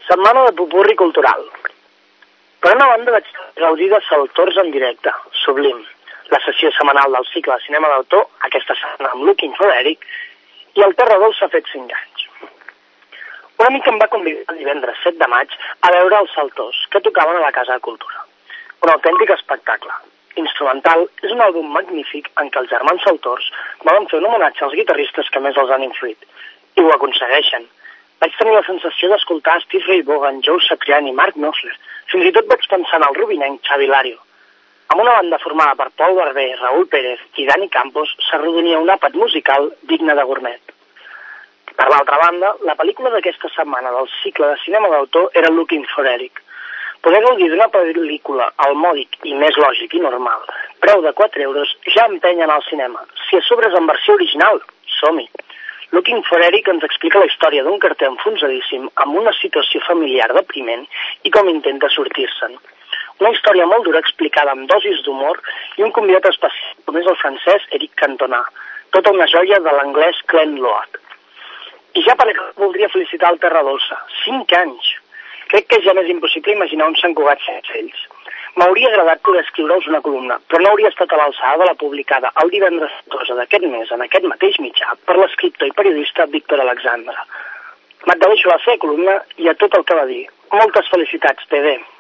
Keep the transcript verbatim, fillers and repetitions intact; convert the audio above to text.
Setmana de popurri cultural. Per una banda vaig gaudir de Saltors en directe, sublim, la sessió setmanal del cicle de cinema d'autor, aquesta setmana amb Looking for Eric, i el Terra Dolça ha fet cinc anys. Un amic em va convidar el divendres set de maig a veure els Saltors, que tocaven a la Casa de Cultura. Un autèntic espectacle. Instrumental és un àlbum magnífic en què els germans Saltors volen fer un homenatge als guitarristes que més els han influït. I ho aconsegueixen. Vaig tenir la sensació d'escoltar Steve Ray Vaughan, Joe Satriani i Mark Knopfler. Fins i tot vaig pensar en el rubinenc Xavi Lario. Amb una banda formada per Paul Barber, Raúl Pérez i Dani Campos s'arrodonia un àpat musical digne de gourmet. Per l'altra banda, la pel·lícula d'aquesta setmana del cicle de cinema d'autor era Looking for Eric. Poder gaudir d'una pel·lícula al mòdic i més lògic i normal, preu de quatre euros, ja empenyen al cinema. Si a sobre és en versió original, som-hi. Looking for Eric ens explica la història d'un carter enfonsadíssim amb una situació familiar depriment i com intenta sortir-se'n. Una història molt dura explicada amb dosis d'humor i un convidat especial com és el francès Eric Cantona, tota una joia de l'anglès Glenn Loach. I ja per acabar voldria felicitar el Terra Dolça. Cinc anys! Crec que ja m'és impossible imaginar un Sant Cugat sense ells. M'hauria agradat poder escriure-us una columna, però no hauria estat a l'alçada de la publicada el divendres catorze d'aquest mes en aquest mateix mitjà per l'escriptor i periodista Víctor Alexandre. M'adhereixo a la seva columna i a tot el que va dir. Moltes felicitats, T V.